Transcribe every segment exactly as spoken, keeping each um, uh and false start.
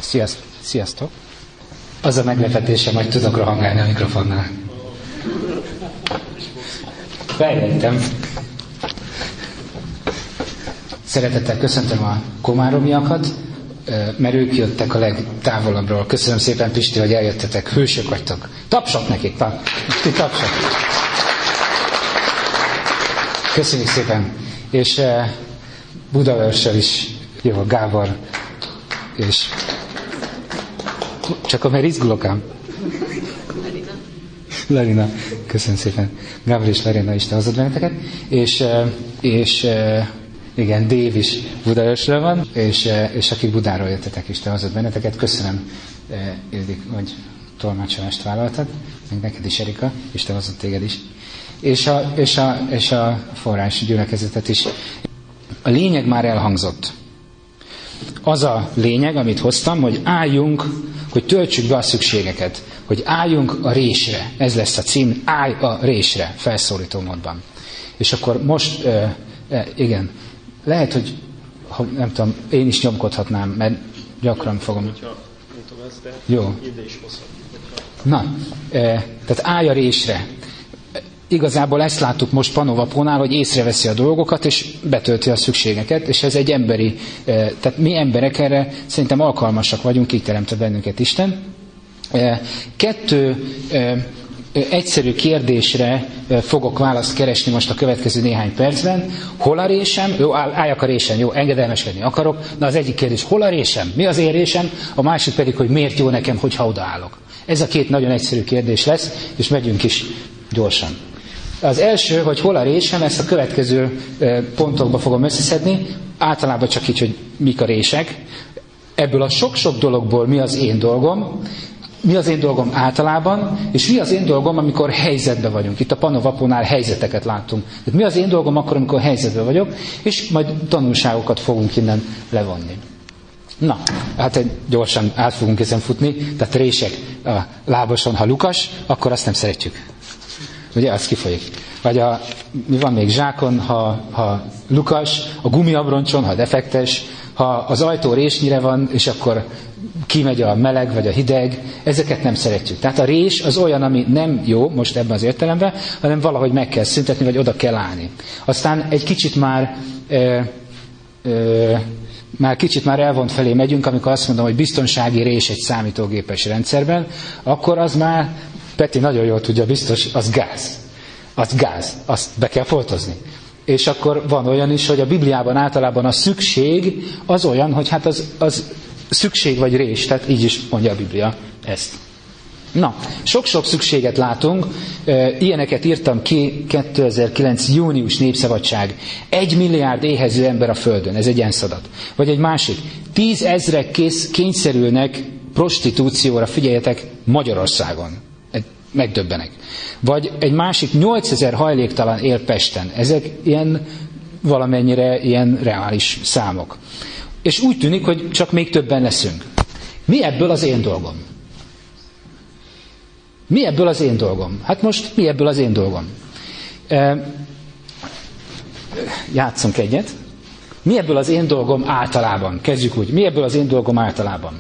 Sziasztok! Sziasztok! Az a meglepetésem, hogy tudok rohangálni a mikrofonnál. Fejlettem. Szeretettel köszöntöm a komáromiakat, mert ők jöttek a legtávolabbról. Köszönöm szépen, Pisti, hogy eljöttetek. Hősök vagytok. Tapsok nekik! Tapsok! Köszönjük szépen! És eh, Budaörsel is jó a Gábor, és csak mert izgulok ám. Larina. Köszönöm szépen. Gábor és Larina, Isten hozott benneteket. És, és igen, Dév is Budaörsről van, és, és akik Budáról jöttetek, Isten hozott benneteket. Köszönöm, Ildik, hogy tolmácsolást vállaltad. Még neked is, Erika. Isten hozott téged is. És a, és a, és a forrás gyülekezetet is. A lényeg már elhangzott. Az a lényeg, amit hoztam, hogy álljunk, hogy töltsük be a szükségeket, hogy álljunk a résre. Ez lesz a cím, állj a résre, felszólító módban. És akkor most, uh, uh, igen, lehet, hogy ha, nem tudom, én is nyomkodhatnám, mert gyakran fogom. Jó. Na, uh, tehát állj a résre. Igazából ezt láttuk most Panovapónál, hogy észreveszi a dolgokat, és betölti a szükségeket, és ez egy emberi, tehát mi emberek erre szerintem alkalmasak vagyunk, így teremtett bennünket Isten. Kettő egyszerű kérdésre fogok választ keresni most a következő néhány percben. Hol a résem? Jó, álljak a résen, jó, engedelmeskedni akarok. Na az egyik kérdés, hol a résem? Mi az én résem? A másik pedig, hogy miért jó nekem, hogyha odaállok. Ez a két nagyon egyszerű kérdés lesz, és megyünk is gyorsan. Az első, hogy hol a résem, ezt a következő pontokba fogom összeszedni, általában csak így, hogy mik a rések. Ebből a sok-sok dologból mi az én dolgom, mi az én dolgom általában, és mi az én dolgom, amikor helyzetben vagyunk. Itt a Panovapónál helyzeteket láttunk. Tehát mi az én dolgom akkor, amikor helyzetben vagyok, és majd tanulságokat fogunk innen levonni. Na, hát gyorsan át fogunk ezen futni, tehát rések a lábason, ha lukas, akkor azt nem szeretjük. Ugye, az kifolyik. Vagy a, mi van még zsákon, ha, ha lukas, a gumiabroncson, ha defektes, ha az ajtó résnyire van, és akkor kimegy a meleg, vagy a hideg, ezeket nem szeretjük. Tehát a rés az olyan, ami nem jó, most ebben az értelemben, hanem valahogy meg kell szüntetni, vagy oda kell állni. Aztán egy kicsit már, ö, ö, már kicsit már elvont felé megyünk, amikor azt mondom, hogy biztonsági rés egy számítógépes rendszerben, akkor az már Peti nagyon jól tudja, biztos, az gáz. Az gáz. Azt be kell foltozni. És akkor van olyan is, hogy a Bibliában általában a szükség az olyan, hogy hát az, az szükség vagy rés, tehát így is mondja a Biblia ezt. Na, sok-sok szükséget látunk, ilyeneket írtam ki kétezer-kilenc június Népszabadság. Egy milliárd éhező ember a Földön, ez egy ENSZ adat. Vagy egy másik, tízezrek kész kényszerülnek prostitúcióra, figyeljetek, Magyarországon. Megdöbbenek. Vagy egy másik, nyolcezer hajléktalan él Pesten. Ezek ilyen valamennyire ilyen reális számok. És úgy tűnik, hogy csak még többen leszünk. Mi ebből az én dolgom? Mi ebből az én dolgom? Hát most mi ebből az én dolgom? E, játszunk egyet. Mi ebből az én dolgom általában? Kezdjük úgy. Mi ebből az én dolgom általában?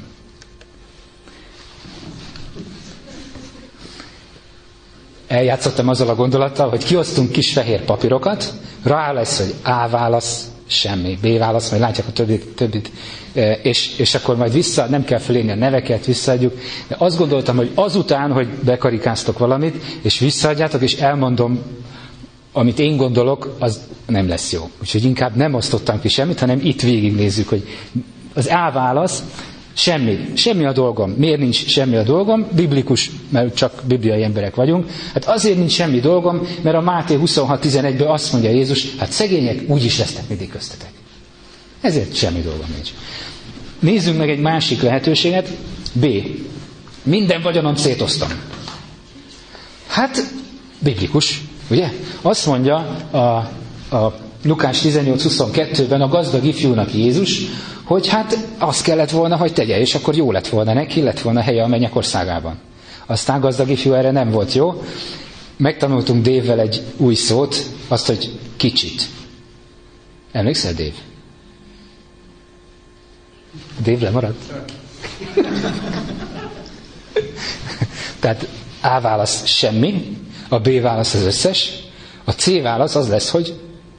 Eljátszottam azzal a gondolattal, hogy kiosztunk kis fehér papírokat, rá lesz, hogy A válasz, semmi, B válasz, majd látják a többit, többit és, és akkor majd vissza, nem kell fölírni a neveket, visszaadjuk. De azt gondoltam, hogy azután, hogy bekarikáztok valamit, és visszaadjátok, és elmondom, amit én gondolok, az nem lesz jó. Úgyhogy inkább nem osztottam ki semmit, hanem itt végignézzük, hogy az A válasz, semmi, semmi a dolgom. Miért nincs semmi a dolgom? Biblikus, mert csak bibliai emberek vagyunk. Hát azért nincs semmi dolgom, mert a Máté huszonhat tizenegyben azt mondja Jézus, hát szegények úgyis lesznek mindig köztetek. Ezért semmi dolgom nincs. Nézzünk meg egy másik lehetőséget. B. Minden vagyonom szétoztam. Hát, biblikus, ugye? Azt mondja a, a Lukás tizennyolc huszonkettőben a gazdag ifjúnak Jézus, hogy hát azt kellett volna, hogy tegye, és akkor jó lett volna neki, lett volna helye a mennyek országában. Aztán gazdag ifjú erre nem volt jó. Megtanultunk Dévvel egy új szót, azt, hogy kicsit. Emlékszel, Dév? Dév lemaradt? Tehát A válasz semmi, a B válasz az összes, a C válasz az lesz, hogy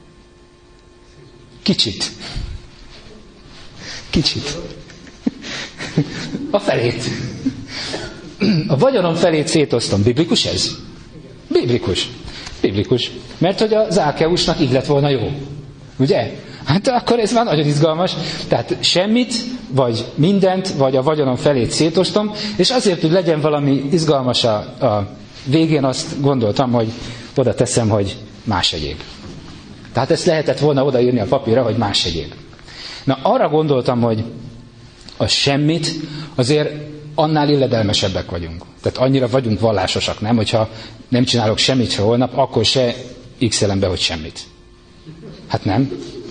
kicsit. Kicsit. A felét. A vagyonom felét szétoztam. Biblikus ez? Biblikus. Biblikus. Mert hogy az Ákeusnak így lett volna jó. Ugye? Hát akkor ez már nagyon izgalmas. Tehát semmit, vagy mindent, vagy a vagyonom felét szétoztam, és azért, hogy legyen valami izgalmas a, a végén, azt gondoltam, hogy oda teszem, hogy más egyéb. Tehát ezt lehetett volna odaírni a papírra, hogy más egyéb. Na, arra gondoltam, hogy a semmit azért annál illedelmesebbek vagyunk. Tehát annyira vagyunk vallásosak, nem? Hogyha nem csinálok semmit se holnap, akkor se x-elem be, hogy semmit. Hát nem.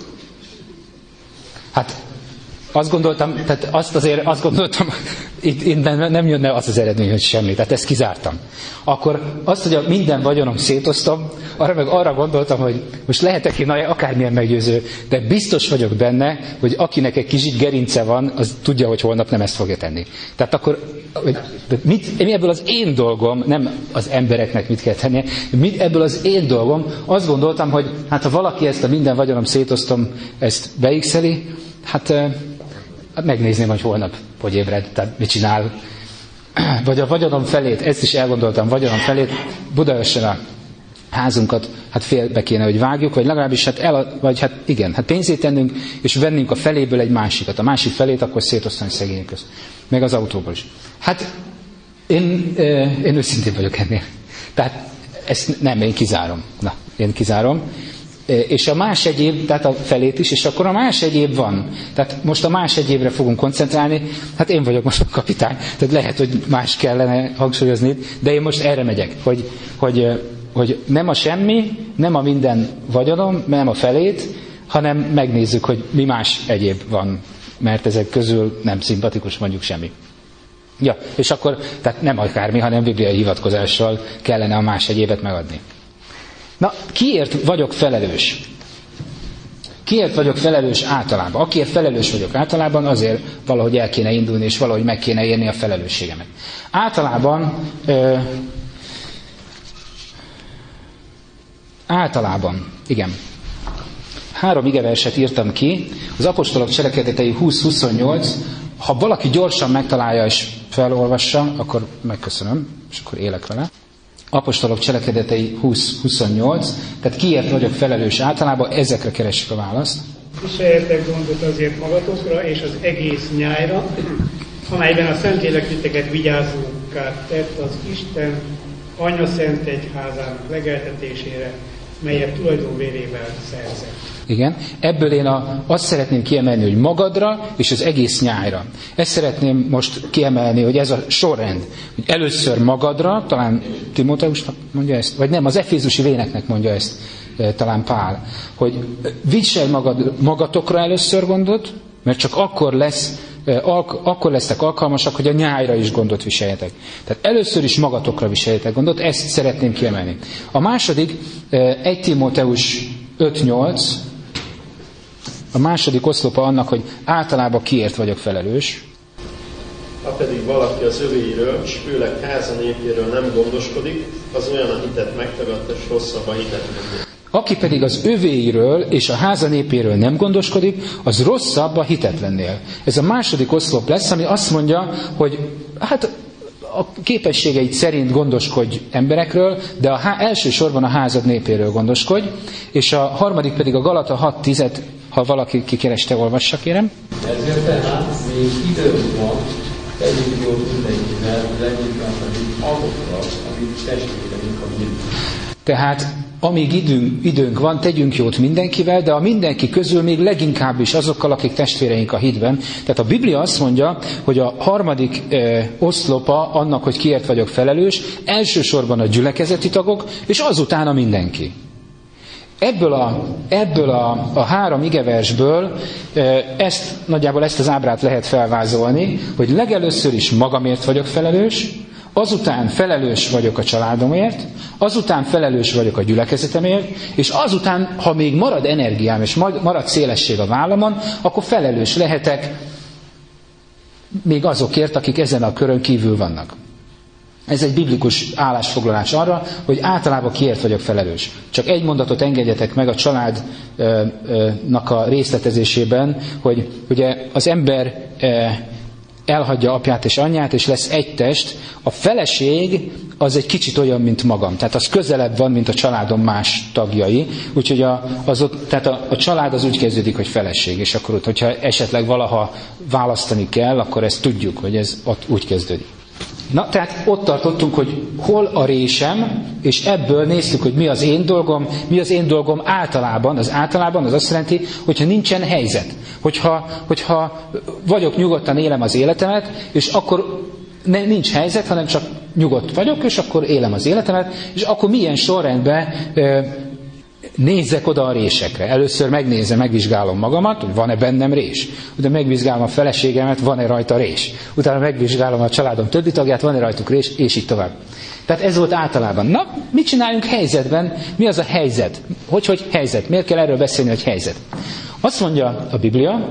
Hát azt gondoltam, tehát azt azért azt gondoltam, itt, itt nem jönne az az eredmény, hogy semmi, tehát ezt kizártam. Akkor azt, hogy a minden vagyonom szétoztam, arra meg arra gondoltam, hogy most lehetek én akármilyen meggyőző, de biztos vagyok benne, hogy akinek egy kis gerince van, az tudja, hogy holnap nem ezt fogja tenni. Tehát akkor, hogy mit, ebből az én dolgom, nem az embereknek mit kell tennie, mit, ebből az én dolgom, azt gondoltam, hogy hát ha valaki ezt a minden vagyonom szétoztam, ezt beixeli, hát megnézném, hogy holnap hogy ébred, tehát mit csinál. Vagy a vagyonom felét, ezt is elgondoltam, vagyonom felét, Budaörsön a házunkat hát félbe kéne, hogy vágjuk, vagy legalábbis hát, el, vagy hát igen, hát pénzét tennünk, és vennünk a feléből egy másikat. A másik felét akkor szétosztani szegények közt. Meg az autóból is. Hát én, én őszintén vagyok ennél. Tehát ezt nem, én kizárom. Na, én kizárom. És a más egyéb, tehát a felét is, és akkor a más egyéb van. Tehát most a más egyébre fogunk koncentrálni, hát én vagyok most a kapitány, tehát lehet, hogy más kellene hangsúlyozni, de én most erre megyek, hogy, hogy, hogy nem a semmi, nem a minden vagyonom, nem a felét, hanem megnézzük, hogy mi más egyéb van, mert ezek közül nem szimpatikus mondjuk semmi. Ja, és akkor, tehát nem akármi, hanem bibliai hivatkozással kellene a más egyébet megadni. Na, kiért vagyok felelős? Kiért vagyok felelős általában? Akiért felelős vagyok általában, azért valahogy el kéne indulni, és valahogy meg kéne érni a felelősségemet. Általában, ö, általában, igen, három igeverset írtam ki, az apostolok cselekedetei húsz huszonnyolc, ha valaki gyorsan megtalálja és felolvassa, akkor megköszönöm, és akkor élek vele. Apostolok cselekedetei húsz huszonnyolc, tehát kiért vagyok felelős általában, ezekre keressük a választ. Viseljetek gondot azért magatokra és az egész nyájra, amelyben a Szentlélek titeket vigyázókká tett az Isten Anya Szent Egyházának legeltetésére, melyet tulajdonvérével szerzett. Igen, ebből én a, azt szeretném kiemelni, hogy magadra és az egész nyájra. Ezt szeretném most kiemelni, hogy ez a sorrend, hogy először magadra, talán Timóteusnak mondja ezt, vagy nem, az efézusi léneknek mondja ezt, e, talán Pál, hogy viselj magad, magatokra először gondot, mert csak akkor lesz, e, alk, akkor lesztek alkalmasak, hogy a nyájra is gondot viseljetek. Tehát először is magatokra viseljetek gondot, ezt szeretném kiemelni. A második, e, egy Timóteus öt nyolc, a második oszlopa annak, hogy általában kiért vagyok felelős. Ha pedig valaki az övéiről, és főleg háza népéről nem gondoskodik, az olyan a hitet megtagadta, és rosszabb a hitet mondja. Aki pedig az övéiről és a háza népéről nem gondoskodik, az rosszabb a hitetlennél. Ez a második oszlop lesz, ami azt mondja, hogy hát a képességeid szerint gondoskodj emberekről, de a há- elsősorban a házad népéről gondoskodj, és a harmadik pedig a Galata hat tíz, ha valaki kikereste, olvassa, kérem. Ezért tehát még időnk van, tegyünk jót mindenkivel, leginkább pedig azokra, akik testvéreink a hitben. Tehát amíg időnk, időnk van, tegyünk jót mindenkivel, de a mindenki közül még leginkább is azokkal, akik testvéreink a hitben. Tehát a Biblia azt mondja, hogy a harmadik eh, oszlopa annak, hogy kiért vagyok felelős, elsősorban a gyülekezeti tagok, és azután a mindenki. Ebből a, ebből a, a három igeversből eh, ezt, nagyjából ezt az ábrát lehet felvázolni, hogy legelőször is magamért vagyok felelős, azután felelős vagyok a családomért, azután felelős vagyok a gyülekezetemért, és azután, ha még marad energiám, és marad szélesség a vállamon, akkor felelős lehetek még azokért, akik ezen a körön kívül vannak. Ez egy biblikus állásfoglalás arra, hogy általában kiért vagyok felelős. Csak egy mondatot engedjetek meg a családnak a részletezésében, hogy ugye az ember elhagyja apját és anyját, és lesz egy test. A feleség az egy kicsit olyan, mint magam. Tehát az közelebb van, mint a családom más tagjai. Úgyhogy a, az ott, tehát a, a család az úgy kezdődik, hogy feleség. És akkor ott, hogyha esetleg valaha választani kell, akkor ezt tudjuk, hogy ez ott úgy kezdődik. Na, tehát ott tartottunk, hogy hol a résem, és ebből néztük, hogy mi az én dolgom, mi az én dolgom általában. Az általában az azt jelenti, hogyha nincsen helyzet. Hogyha, hogyha vagyok, nyugodtan élem az életemet, és akkor ne, nincs helyzet, hanem csak nyugodt vagyok, és akkor élem az életemet, és akkor milyen sorrendben e, nézzek oda a résekre. Először megnézem, megvizsgálom magamat, hogy van-e bennem rés. Utána megvizsgálom a feleségemet, van-e rajta rés. Utána megvizsgálom a családom többi tagját, van-e rajtuk rés, és így tovább. Tehát ez volt általában. Na, mit csináljunk helyzetben? Mi az a helyzet? Hogy, hogy helyzet? Miért kell erről beszélni, hogy helyzet? Azt mondja a Biblia,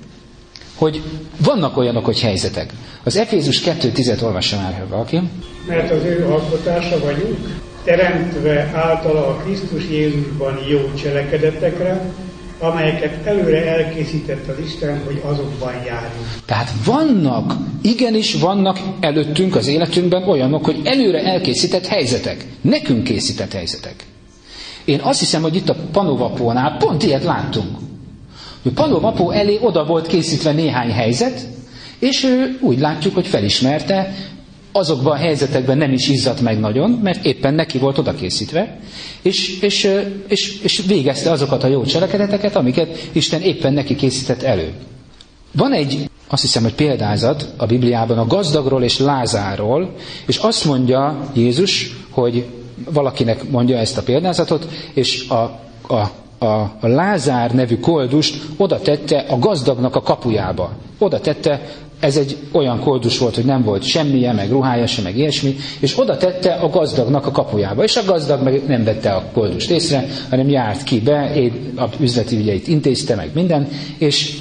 hogy vannak olyanok, hogy helyzetek. Az Efézus kettő tízet olvassa már, ha valaki. Mert az ő alkotása vagyunk, teremtve általa a Krisztus Jézusban jó cselekedetekre, amelyeket előre elkészített az Isten, hogy azokban járjunk. Tehát vannak, igenis vannak előttünk az életünkben olyanok, hogy előre elkészített helyzetek. Nekünk készített helyzetek. Én azt hiszem, hogy itt a Panovapónál pont ilyet láttunk. A Panovapó elé oda volt készítve néhány helyzet, és ő úgy látjuk, hogy felismerte, azokban a helyzetekben nem is izzadt meg nagyon, mert éppen neki volt oda készítve, és, és, és, és végezte azokat a jó cselekedeteket, amiket Isten éppen neki készített elő. Van egy, azt hiszem, hogy példázat a Bibliában a gazdagról és Lázárról, és azt mondja Jézus, hogy valakinek mondja ezt a példázatot, és a, a, a, a Lázár nevű koldust oda tette a gazdagnak a kapujába. Oda tette, ez egy olyan koldus volt, hogy nem volt semmije, meg ruhája se, meg ilyesmi, és oda tette a gazdagnak a kapujába. És a gazdag meg nem vette a koldust észre, hanem járt ki be, a üzleti ügyeit intézte, meg minden, és,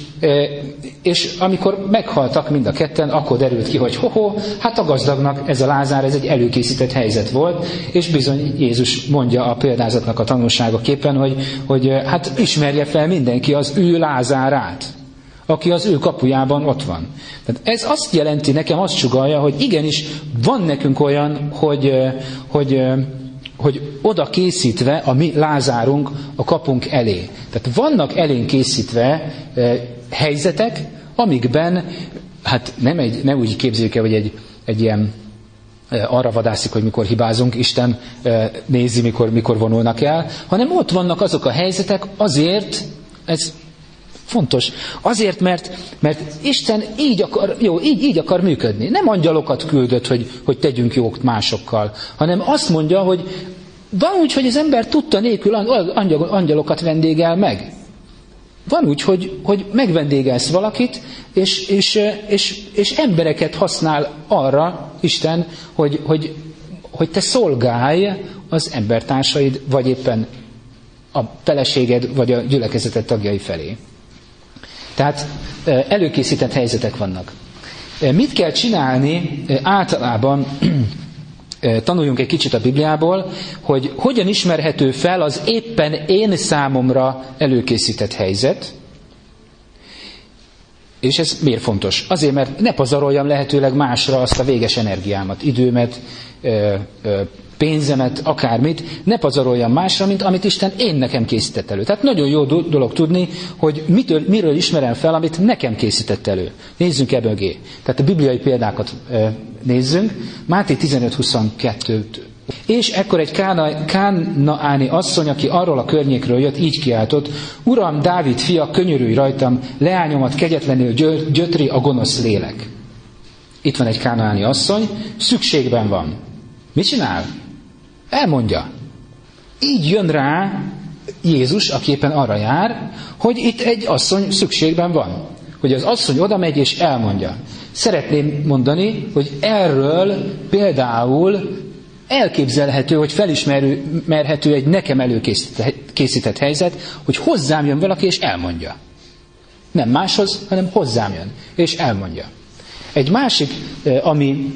és amikor meghaltak mind a ketten, akkor derült ki, hogy hoho, hát a gazdagnak ez a Lázár, ez egy előkészített helyzet volt, és bizony Jézus mondja a példázatnak a tanulságaképpen, hogy, hogy hát ismerje fel mindenki az ő Lázárát, aki az ő kapujában ott van. Tehát ez azt jelenti, nekem azt sugallja, hogy igenis van nekünk olyan, hogy, hogy, hogy oda készítve a mi Lázárunk a kapunk elé. Tehát vannak elénk készítve helyzetek, amikben, hát nem, egy, nem úgy képzeljük el, hogy egy, egy ilyen arra vadászik, hogy mikor hibázunk, Isten nézi, mikor, mikor vonulnak el, hanem ott vannak azok a helyzetek azért, ez fontos. Azért, mert, mert Isten így akar, jó, így, így akar működni. Nem angyalokat küldött, hogy, hogy tegyünk jót másokkal, hanem azt mondja, hogy van úgy, hogy az ember tudta nélkül angyal, angyalokat vendégel meg. Van úgy, hogy, hogy megvendégelsz valakit, és, és, és, és embereket használ arra Isten, hogy, hogy, hogy te szolgálj az embertársaid, vagy éppen a feleséged, vagy a gyülekezeted tagjai felé. Tehát előkészített helyzetek vannak. Mit kell csinálni általában, tanuljunk egy kicsit a Bibliából, hogy hogyan ismerhető fel az éppen én számomra előkészített helyzet. És ez miért fontos? Azért, mert ne pazaroljam lehetőleg másra azt a véges energiámat, időmet, pénzemet, akármit, ne pazaroljam másra, mint amit Isten én nekem készített elő. Tehát nagyon jó dolog tudni, hogy mitől, miről ismerem fel, amit nekem készített elő. Nézzünk ebbe mögé. Tehát a bibliai példákat nézzünk. Máté tizenöt huszonkettő. És ekkor egy kána, kánaáni asszony, aki arról a környékről jött, így kiáltott: Uram, Dávid fia, könyörülj rajtam, leányomat kegyetlenül gyötri a gonosz lélek. Itt van egy kánaáni asszony, szükségben van. Mit csinál? Elmondja. Így jön rá Jézus, aki éppen arra jár, hogy itt egy asszony szükségben van. Hogy az asszony oda megy és elmondja. Szeretném mondani, hogy erről például elképzelhető, hogy felismerhető egy nekem előkészített helyzet, hogy hozzám jön valaki és elmondja. Nem máshoz, hanem hozzám jön és elmondja. Egy másik, ami,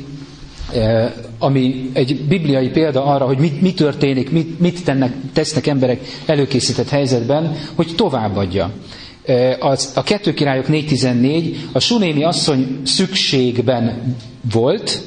ami egy bibliai példa arra, hogy mit, mi történik, mit, mit tennek, tesznek emberek előkészített helyzetben, hogy továbbadja. A kettő Királyok négy tizennégy, a sunémi asszony szükségben volt.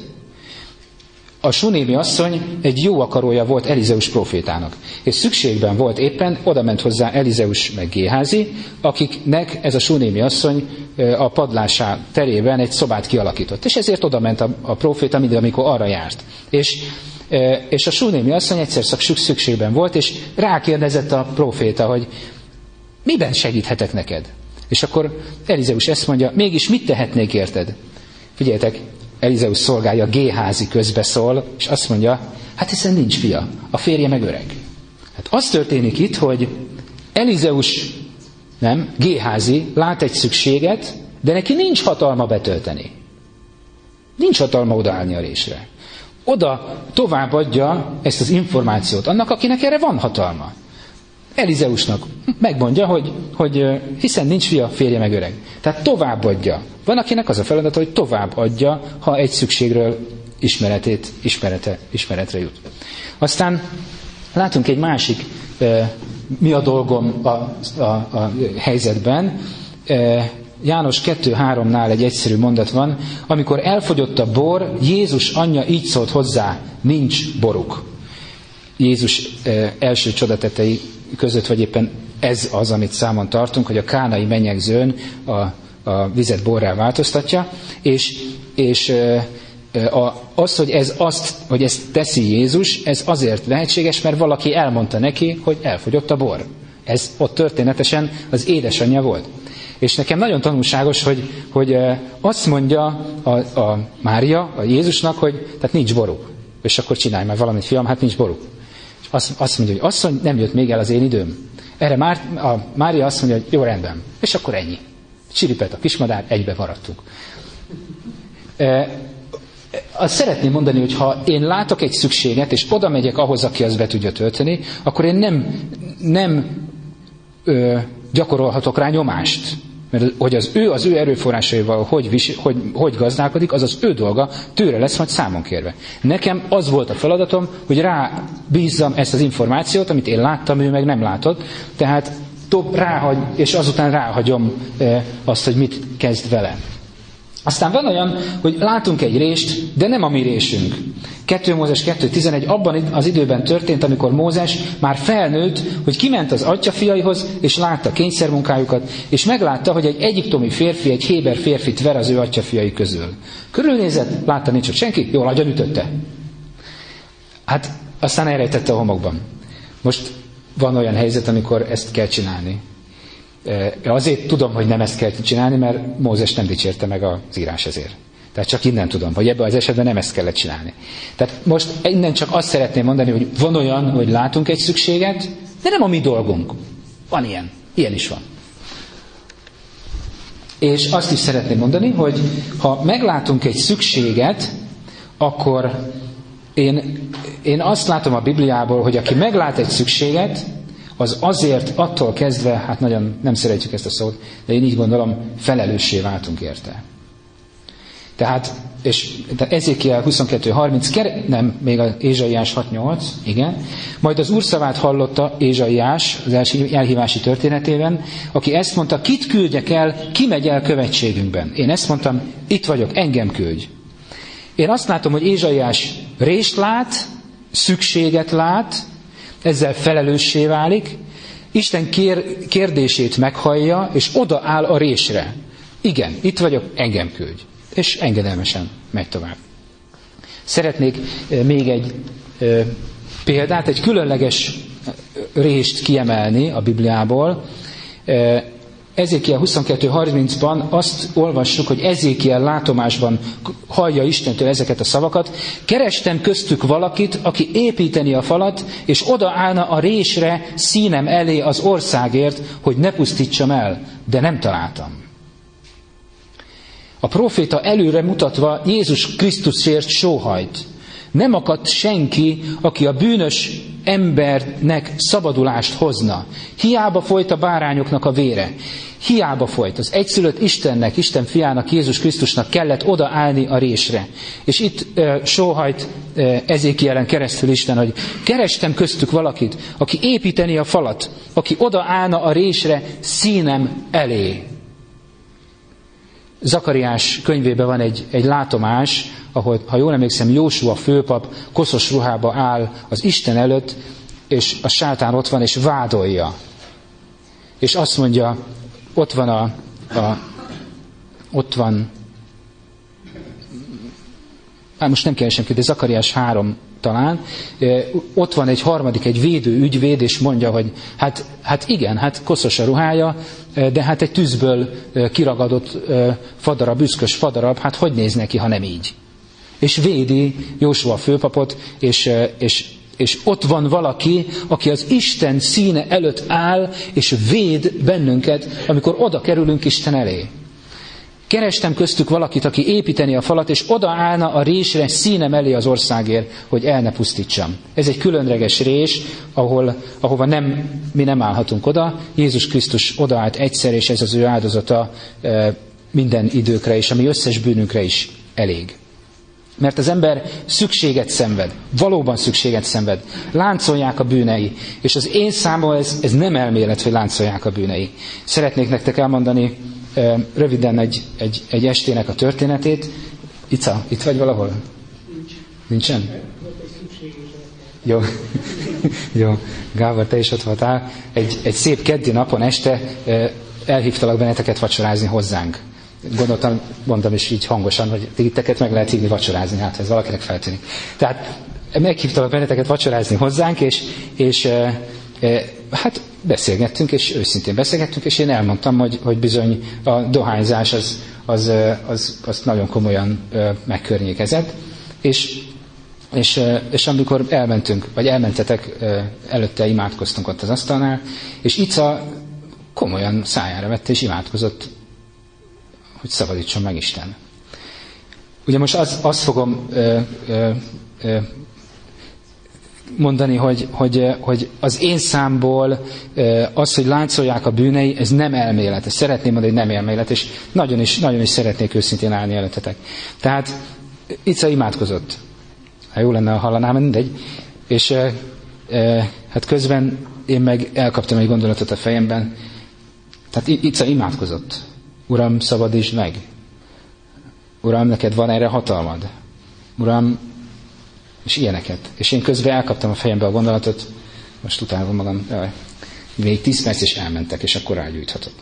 A sunémi asszony egy jó akarója volt Elizeus prófétának, és szükségben volt éppen, oda ment hozzá Elizeus meg Géházi, akiknek ez a sunémi asszony a padlásá terében egy szobát kialakított, és ezért oda ment a, a próféta mindig, amikor arra járt. És, és a sunémi asszony egyszer szükségben volt, és rákérdezett a próféta, hogy miben segíthetek neked? És akkor Elizeus ezt mondja, mégis mit tehetnék érted? Figyeljetek, Elizeus szolgája Géházi közbeszól, és azt mondja, hát hiszen nincs fia, a férje meg öreg. Hát az történik itt, hogy Elizeus, nem, Géházi lát egy szükséget, de neki nincs hatalma betölteni. Nincs hatalma odaállni a résre. Oda továbbadja ezt az információt annak, akinek erre van hatalma. Elizeusnak megmondja, hogy, hogy hiszen nincs fia, férje meg öreg. Tehát továbbadja. Van, akinek az a feladata, hogy továbbadja, ha egy szükségről ismeretét, ismerete, ismeretre jut. Aztán látunk egy másik mi a dolgom a, a, a helyzetben. János kettő háromnál egy egyszerű mondat van, amikor elfogyott a bor, Jézus anyja így szólt hozzá, nincs boruk. Jézus első csodatettei között, vagy éppen ez az, amit számon tartunk, hogy a kánai menyegzőn a, a vizet borrá változtatja, és, és a, az, hogy ez azt, hogy ezt teszi Jézus, ez azért lehetséges, mert valaki elmondta neki, hogy elfogyott a bor. Ez ott történetesen az édesanyja volt. És nekem nagyon tanulságos, hogy, hogy azt mondja a, a Mária, a Jézusnak, hogy tehát nincs boruk. És akkor csinálj már valamit, fiam, hát nincs boruk. És azt, azt mondja, hogy asszony, nem jött még el az én időm. Erre Már, a Mária azt mondja, hogy jó, rendben. És akkor ennyi. Csiripet a kismadár, egybe maradtunk. E, azt szeretném mondani, hogy ha én látok egy szükséget, és oda megyek ahhoz, aki azt be tudja tölteni, akkor én nem, nem ö, gyakorolhatok rá nyomást. Mert hogy az ő, az ő erőforrásaival hogy, hogy, hogy gazdálkodik, az az ő dolga, tőle lesz majd számon kérve. Nekem az volt a feladatom, hogy rábízzam ezt az információt, amit én láttam, ő meg nem látott, tehát tobb ráhagy, és azután ráhagyom e, azt, hogy mit kezd vele. Aztán van olyan, hogy látunk egy rést, de nem a mi résünk. kettő Mózes kettő tizenegy abban az időben történt, amikor Mózes már felnőtt, hogy kiment az atyjafiaihoz, és látta kényszermunkájukat, és meglátta, hogy egy egyiptomi férfi, egy héber férfit ver az ő atyjafiai közül. Körülnézett, látta, nincs ott senki, jól agyon ütötte. Hát aztán elrejtette a homokban. Most van olyan helyzet, amikor ezt kell csinálni. Azért tudom, hogy nem ezt kell csinálni, mert Mózes nem dicsérte meg az írás ezért. Tehát csak innen tudom, hogy ebben az esetben nem ezt kellett csinálni. Tehát most innen csak azt szeretném mondani, hogy van olyan, hogy látunk egy szükséget, de nem a mi dolgunk. Van ilyen. Ilyen is van. És azt is szeretném mondani, hogy ha meglátunk egy szükséget, akkor én, én azt látom a Bibliából, hogy aki meglát egy szükséget, az azért attól kezdve, hát nagyon nem szeretjük ezt a szót, de én így gondolom, felelőssé váltunk érte. Tehát, és Ezékiel huszonkettő harminc, nem, még az Ézsaiás hat nyolc, igen. Majd az Úr szavát hallotta Ézsaiás az első elhívási történetében, aki ezt mondta, kit küldjek el, ki megy el követségünkben. Én ezt mondtam, itt vagyok, engem küldj. Én azt látom, hogy Ézsaiás rést lát, szükséget lát, ezzel felelőssé válik, Isten kér, kérdését meghallja, és odaáll a résre. Igen, itt vagyok, engem küldj. És engedelmesen megy tovább. Szeretnék még egy példát, egy különleges rést kiemelni a Bibliából. Ezékiel huszonkettő harmincban azt olvassuk, hogy Ezékiel látomásban hallja Istentől ezeket a szavakat. Kerestem köztük valakit, aki építeni a falat, és odaállna a résre színem elé az országért, hogy ne pusztítsam el, de nem találtam. A próféta előre mutatva Jézus Krisztusért sóhajt. Nem akadt senki, aki a bűnös embernek szabadulást hozna. Hiába folyt a bárányoknak a vére. Hiába folyt. Az egyszülött Istennek, Isten fiának, Jézus Krisztusnak kellett odaállni a résre. És itt uh, sóhajt uh, Ezékielen keresztül Isten, hogy kerestem köztük valakit, aki építeni a falat, aki odaállna a résre színem elé. Zakariás könyvében van egy, egy látomás, ahol, ha jól emlékszem, Jósua főpap koszos ruhába áll az Isten előtt, és a sátán ott van, és vádolja. És azt mondja, ott van a, a ott van, hát most nem keresem ki, de Zakariás három talán, ott van egy harmadik, egy védő ügyvéd, és mondja, hogy hát, hát igen, hát koszos a ruhája, de hát egy tűzből kiragadott fadarab, büszkös fadarab, hát hogy néz neki, ha nem így? És védi Jósua főpapot, és, és, és ott van valaki, aki az Isten színe előtt áll, és véd bennünket, amikor oda kerülünk Isten elé. Kerestem köztük valakit, aki építeni a falat, és odaállna a résre színem elé az országért, hogy el ne pusztítsam. Ez egy különleges rés, ahol, ahova nem, mi nem állhatunk oda. Jézus Krisztus odaállt egyszer, és ez az ő áldozata e, minden időkre, és ami összes bűnünkre is elég. Mert az ember szükséget szenved, valóban szükséget szenved. Láncolják a bűnei, és az én számomra ez, ez nem elmélet, hogy láncolják a bűnei. Szeretnék nektek elmondani röviden egy, egy, egy estének a történetét. Ica, itt vagy valahol? Nincs. Nincsen? Jó. Jó. Gábor, te is ott voltál. Egy, egy szép keddi napon este elhívtalak benneteket vacsorázni hozzánk. Gondoltam, mondtam is így hangosan, hogy titeket meg lehet hívni vacsorázni, hát ez valakinek feltűnik. Tehát meghívtalak benneteket vacsorázni hozzánk, és, és e, e, hát beszélgettünk, és őszintén beszélgettünk, és én elmondtam, hogy, hogy bizony a dohányzás az, az, az, az nagyon komolyan megkörnyékezett, és, és, és amikor elmentünk, vagy elmentetek, előtte imádkoztunk ott az asztalnál, és Ica komolyan szájára vette, és imádkozott, hogy szabadítson meg Isten. Ugye most az, azt fogom ö, ö, ö, mondani, hogy, hogy, hogy az én számból az, hogy láncolják a bűnei, ez nem elmélet. Ezt szeretném mondani, hogy nem elmélet, és nagyon is, nagyon is szeretnék őszintén állni előttetek. Tehát Ica imádkozott. Ha jó lenne, ha hallanám, mindegy. És e, e, hát közben én meg elkaptam egy gondolatot a fejemben. Tehát Ica imádkozott. Uram, szabadítsd meg. Uram, neked van erre hatalmad. Uram, és ilyeneket. És én közben elkaptam a fejembe a gondolatot, most utálom magam, jaj, még tíz perc és elmentek, és akkor rágyújthatok.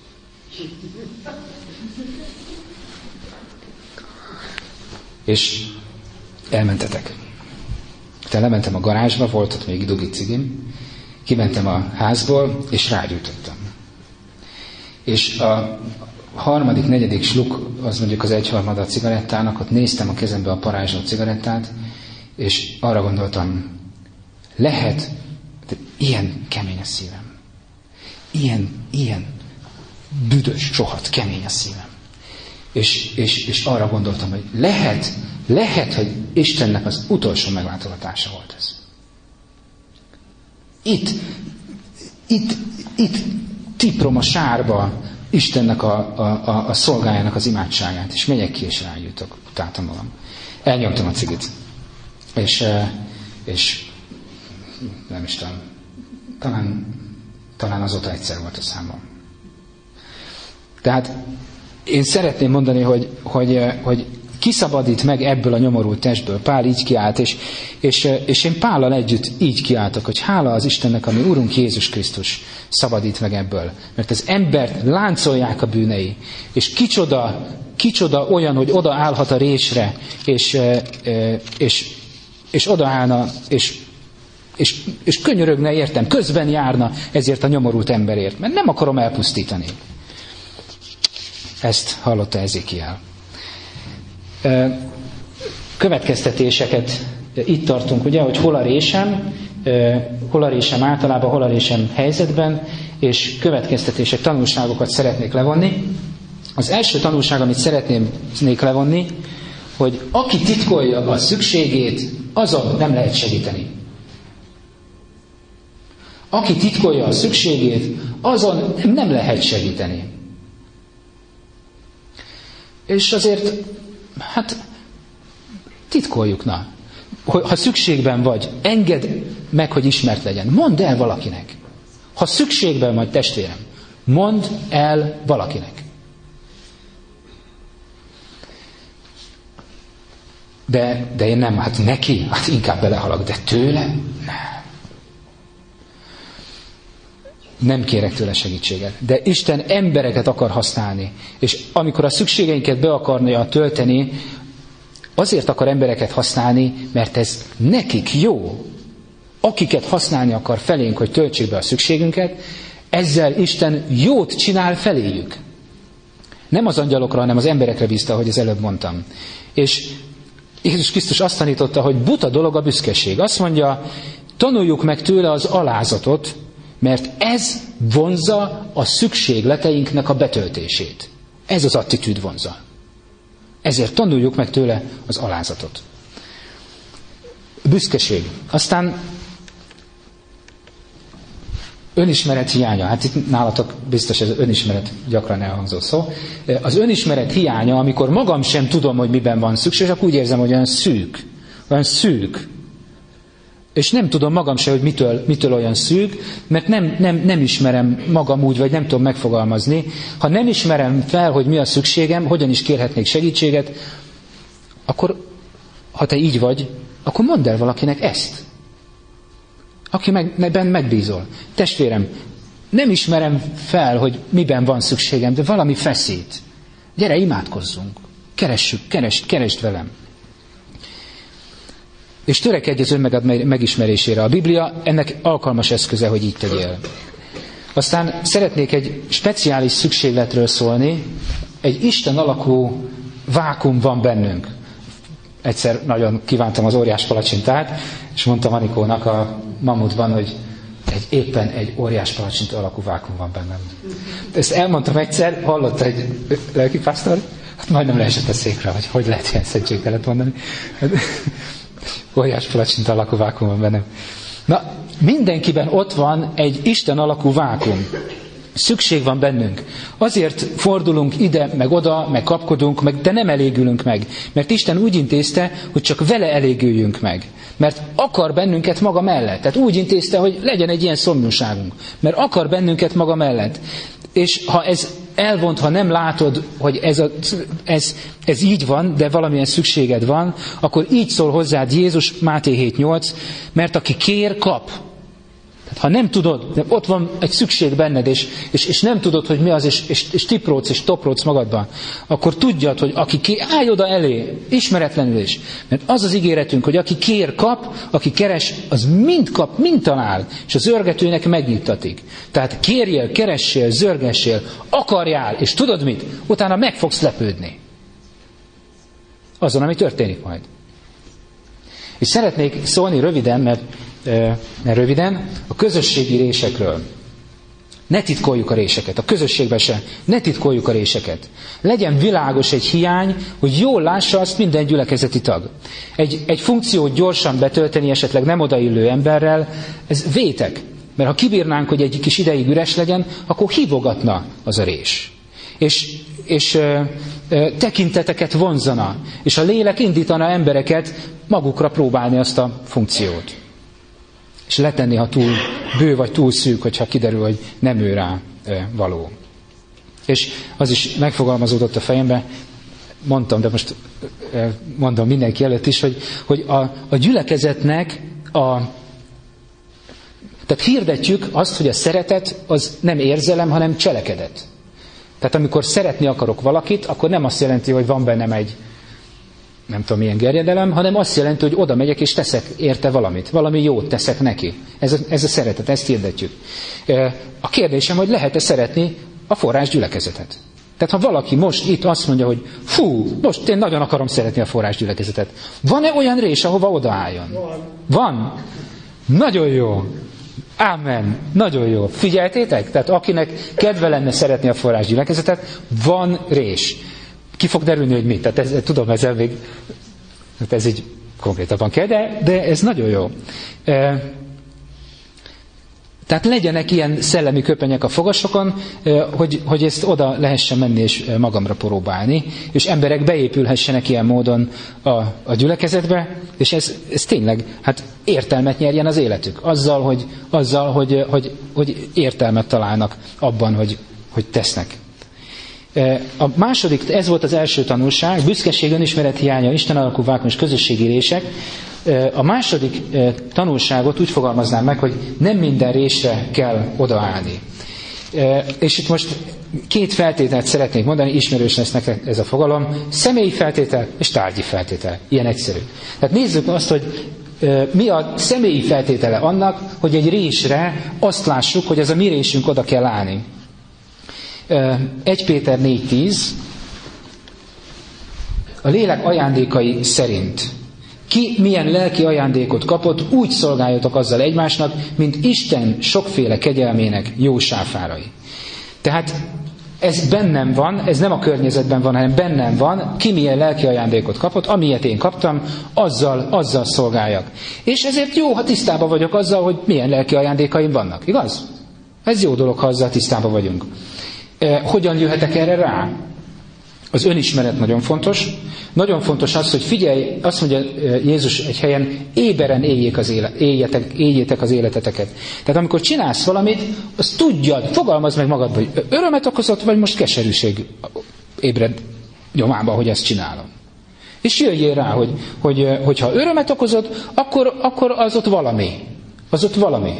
És elmentetek. Te lementem a garázsba, volt ott még dugi cigim, kimentem a házból, és rágyújtottam. És a harmadik, negyedik sluk, az mondjuk az egyharmada a cigarettának, ott néztem a kezembe a parázsló cigarettát, és arra gondoltam, lehet, de ilyen kemény a szívem. Ilyen, ilyen büdös, rohadt kemény a szívem. És, és, és arra gondoltam, hogy lehet, lehet, hogy Istennek az utolsó meglátogatása volt ez. Itt, itt, itt tiprom a sárba Istennek a, a, a, a szolgájának az imádságát, és megyek ki, és rágyújtok, utáltam magam. Elnyomtam a cigit. És, és nem is tudom, talán, talán azóta egyszer volt a számom. Tehát én szeretném mondani, hogy, hogy, hogy kiszabadít meg ebből a nyomorult testből. Pál így kiállt, és, és, és én Pállal együtt így kiáltok, hogy hála az Istennek, ami Úrunk Jézus Krisztus szabadít meg ebből. Mert az embert láncolják a bűnei, és kicsoda, kicsoda olyan, hogy odaállhat a résre, és, és, és odaállna, és, és, és könyörögne értem, közben járna ezért a nyomorult emberért, mert nem akarom elpusztítani. Ezt hallotta Ezékiel. Következtetéseket itt tartunk, ugye, hogy hol a résem, hol a résem általában, hol a résem helyzetben, és következtetések, tanulságokat szeretnék levonni. Az első tanulság, amit szeretnék levonni, hogy aki titkolja a szükségét, azon nem lehet segíteni. Aki titkolja a szükségét, azon nem lehet segíteni. És azért, hát, titkoljuk, na. Ha szükségben vagy, engedd meg, hogy ismert legyen. Mondd el valakinek. Ha szükségben vagy, testvérem, mondd el valakinek. De, de én nem, hát neki, hát inkább belehalak, de tőle? Nem kérek tőle segítséget. De Isten embereket akar használni. És amikor a szükségeinket be akarja tölteni, azért akar embereket használni, mert ez nekik jó. Akiket használni akar felénk, hogy töltsék be a szükségünket, ezzel Isten jót csinál feléjük. Nem az angyalokra, hanem az emberekre bízta, ahogy az előbb mondtam. És Jézus Krisztus azt tanította, hogy buta dolog a büszkeség. Azt mondja, tanuljuk meg tőle az alázatot, mert ez vonzza a szükségleteinknek a betöltését. Ez az attitűd vonzza. Ezért tanuljuk meg tőle az alázatot. Büszkeség. Aztán önismeret hiánya. Hát itt nálatok biztos ez önismeret gyakran elhangzó szó. Az önismeret hiánya, amikor magam sem tudom, hogy miben van szükség, akkor úgy érzem, hogy olyan szűk. Olyan szűk. És nem tudom magam se, hogy mitől, mitől olyan szűk, mert nem, nem, nem ismerem magam úgy, vagy nem tudom megfogalmazni. Ha nem ismerem fel, hogy mi a szükségem, hogyan is kérhetnék segítséget, akkor, ha te így vagy, akkor mondd el valakinek ezt. Aki meg, megbízol. Testvérem, nem ismerem fel, hogy miben van szükségem, de valami feszít. Gyere, imádkozzunk. Keressük, keresd, keresd velem. És törekedj az önmagad megismerésére. A Biblia ennek alkalmas eszköze, hogy így tegyél. Aztán szeretnék egy speciális szükségletről szólni. Egy Isten alakú vákum van bennünk. Egyszer nagyon kívántam az óriás palacsintát, és mondtam Anikónak a Mamutban, hogy egy, éppen egy óriás palacsinta alakú vákum van bennem. Ezt elmondtam egyszer, hallotta egy lelkipásztor, hát majdnem leesett a székre, hogy hogy lehet ilyen szentségtelet mondani. Óriás palacsinta alakú vákum van bennem. Na, mindenkiben ott van egy Isten alakú vákum. Szükség van bennünk. Azért fordulunk ide, meg oda, meg kapkodunk, meg, de nem elégülünk meg. Mert Isten úgy intézte, hogy csak vele elégüljünk meg. Mert akar bennünket maga mellett. Tehát úgy intézte, hogy legyen egy ilyen szomjúságunk. Mert akar bennünket maga mellett. És ha ez elvont, ha nem látod, hogy ez, a, ez, ez így van, de valamilyen szükséged van, akkor így szól hozzád Jézus, Máté hét nyolc, mert aki kér, kap. Tehát, ha nem tudod, de ott van egy szükség benned, és, és, és nem tudod, hogy mi az, és, és, és tipródsz, és topródsz magadban, akkor tudjad, hogy aki kér, állj oda elé, ismeretlenül is. Mert az az ígéretünk, hogy aki kér, kap, aki keres, az mind kap, mind talál, és az zörgetőnek megnyitatik. Tehát kérjél, keressél, zörgessél, akarjál, és tudod mit? Utána meg fogsz lepődni. Azon, ami történik majd. És szeretnék szólni röviden, mert mert röviden, a közösségi résekről. Ne titkoljuk a réseket, a közösségben se. Ne titkoljuk a réseket. Legyen világos egy hiány, hogy jól lássa azt minden gyülekezeti tag. Egy, egy funkciót gyorsan betölteni esetleg nem odaillő emberrel, ez vétek. Mert ha kibírnánk, hogy egy kis ideig üres legyen, akkor hívogatna az a rés. És, és ö, ö, tekinteteket vonzana. És a lélek indítana embereket magukra próbálni azt a funkciót. És letenni, ha túl bő vagy túl szűk, hogyha kiderül, hogy nem ő rá való. És az is megfogalmazódott a fejembe, mondtam, de most mondom mindenki előtt is, hogy, hogy a, a gyülekezetnek a... Tehát hirdetjük azt, hogy a szeretet az nem érzelem, hanem cselekedet. Tehát amikor szeretni akarok valakit, akkor nem azt jelenti, hogy van bennem egy nem tudom milyen gerjedelem, hanem azt jelenti, hogy oda megyek és teszek érte valamit. Valami jót teszek neki. Ez a, ez a szeretet, ezt hirdetjük. A kérdésem, hogy lehet-e szeretni a forrás gyülekezetet? Tehát ha valaki most itt azt mondja, hogy fú, most én nagyon akarom szeretni a forrás gyülekezetet. Van-e olyan rés, ahova odaálljon? Van. Van? Nagyon jó. Ámen. Nagyon jó. Figyeltétek? Tehát akinek kedve lenne szeretni a forrás gyülekezetet, van rés. Ki fog derülni, hogy mit? Tehát ez, tudom, ezzel még, ez így konkrétabban kell, de, de ez nagyon jó. E, Tehát legyenek ilyen szellemi köpenyek a fogasokon, hogy, hogy ezt oda lehessen menni és magamra próbálni, és emberek beépülhessenek ilyen módon a, a gyülekezetbe, és ez, ez tényleg hát értelmet nyerjen az életük. Azzal, hogy, azzal, hogy, hogy, hogy értelmet találnak abban, hogy, hogy tesznek. A második, ez volt az első tanulság, büszkeség, önismeret hiánya, Isten alakú vákum és közösségi rések. A második tanulságot úgy fogalmaznám meg, hogy nem minden résre kell odaállni. És itt most két feltételt szeretnék mondani, ismerős lesz nektek ez a fogalom, személyi feltétel és tárgyi feltétel. Ilyen egyszerű. Tehát nézzük azt, hogy mi a személyi feltétele annak, hogy egy résre azt lássuk, hogy ez a mi résünk oda kell állni. egy Péter négy tíz a lélek ajándékai szerint ki milyen lelki ajándékot kapott, úgy szolgáljatok azzal egymásnak, mint Isten sokféle kegyelmének jó sáfárai. Tehát ez bennem van, ez nem a környezetben van, hanem bennem van, ki milyen lelki ajándékot kapott, amilyet én kaptam, azzal, azzal szolgáljak. És ezért jó, ha tisztában vagyok azzal, hogy milyen lelki ajándékaim vannak, igaz? Ez jó dolog, ha azzal tisztában vagyunk. Hogyan jöhetek erre rá? Az önismeret nagyon fontos. Nagyon fontos az, hogy figyelj, azt mondja Jézus egy helyen, éberen éljék az élet, éljetek, éljétek az életeteket. Tehát amikor csinálsz valamit, azt tudjad, fogalmazd meg magad, hogy örömet okozott, vagy most keserűség ébred nyomába, hogy ezt csinálom. És jöjjél rá, hogy, hogy, hogyha örömet okozott, akkor, akkor az ott valami. Az ott valami.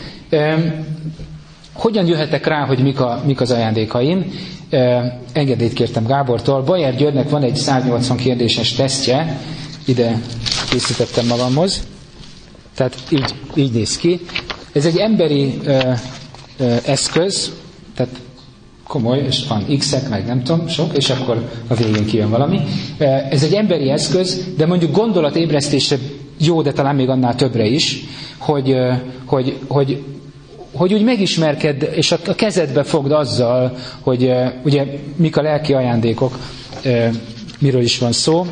Hogyan jöhetek rá, hogy mik, a, mik az ajándékaim? E, engedélyt kértem Gábortól. Bajer Györgynek van egy száznyolcvan kérdéses tesztje, ide készítettem magamhoz. Tehát így, így néz ki. Ez egy emberi e, e, eszköz, tehát komoly, és van X-ek, meg nem tudom, sok, és akkor a végén kijön valami. E, ez egy emberi eszköz, de mondjuk gondolatébresztésre jó, de talán még annál többre is, hogy, hogy, hogy hogy úgy megismerkedd, és a kezedbe fogd azzal, hogy uh, ugye mik a lelki ajándékok, uh, miről is van szó.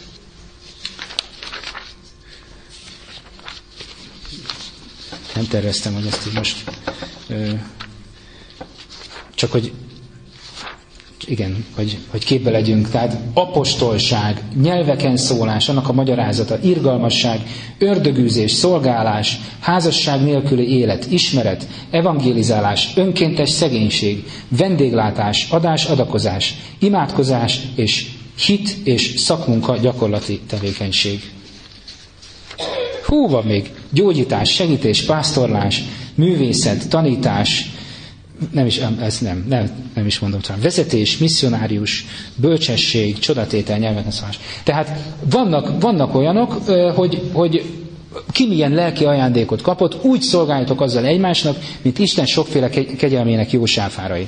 Nem terveztem, hogy ezt így most uh, csak hogy igen, hogy, hogy képbe legyünk. Tehát apostolság, nyelveken szólás, annak a magyarázata, irgalmasság, ördögűzés, szolgálás, házasság nélküli élet, ismeret, evangélizálás, önkéntes szegénység, vendéglátás, adás, adakozás, imádkozás és hit és szakmunka gyakorlati tevékenység. Hú, van még gyógyítás, segítés, pásztorlás, művészet, tanítás, nem is, ez nem, nem, nem is mondom talán. Vezetés, misszionárius, bölcsesség, csodatétel, nyelveken szólás. Tehát vannak, vannak olyanok, hogy, hogy ki milyen lelki ajándékot kapott, úgy szolgáljatok azzal egymásnak, mint Isten sokféle kegyelmének jó sáfárai.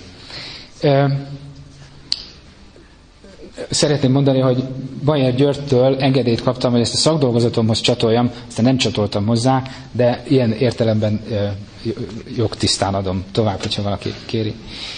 Szeretném mondani, hogy Bajer Györgytől engedélyt kaptam, hogy ezt a szakdolgozatomhoz csatoljam, aztán nem csatoltam hozzá, de ilyen értelemben jogtisztán adom tovább, hogyha valaki kéri.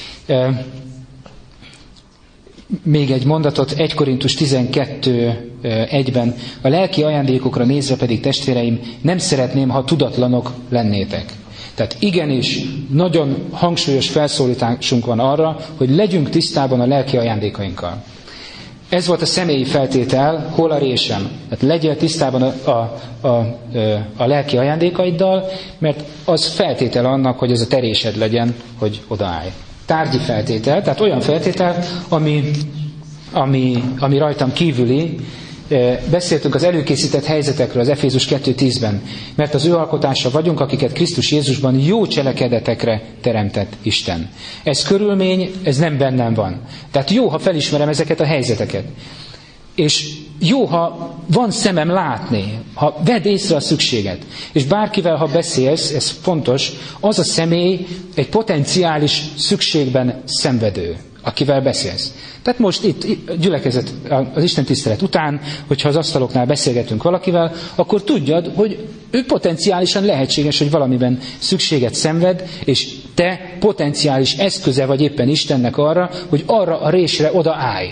Még egy mondatot, egy Korintus tizenkettő egyben. A lelki ajándékokra nézve pedig, testvéreim, nem szeretném, ha tudatlanok lennétek. Tehát igenis, nagyon hangsúlyos felszólításunk van arra, hogy legyünk tisztában a lelki ajándékainkkal. Ez volt a személyi feltétel, hol a résem. Tehát legyél tisztában a, a, a, a lelki ajándékaiddal, mert az feltétel annak, hogy ez a terésed legyen, hogy odaállj. Tárgyi feltétel, tehát olyan feltétel, ami, ami, ami rajtam kívüli. Beszéltünk az előkészített helyzetekről az Efézus kettő tízben, mert az ő alkotása vagyunk, akiket Krisztus Jézusban jó cselekedetekre teremtett Isten. Ez körülmény, ez nem bennem van. Tehát jó, ha felismerem ezeket a helyzeteket. És jó, ha van szemem látni, ha vedd észre a szükséget. És bárkivel, ha beszélsz, ez fontos, az a személy egy potenciális szükségben szenvedő, akivel beszélsz. Tehát most itt gyülekezet az Isten tisztelet után, hogyha az asztaloknál beszélgetünk valakivel, akkor tudjad, hogy ő potenciálisan lehetséges, hogy valamiben szükséget szenved, és te potenciális eszköze vagy éppen Istennek arra, hogy arra a résre odaállj.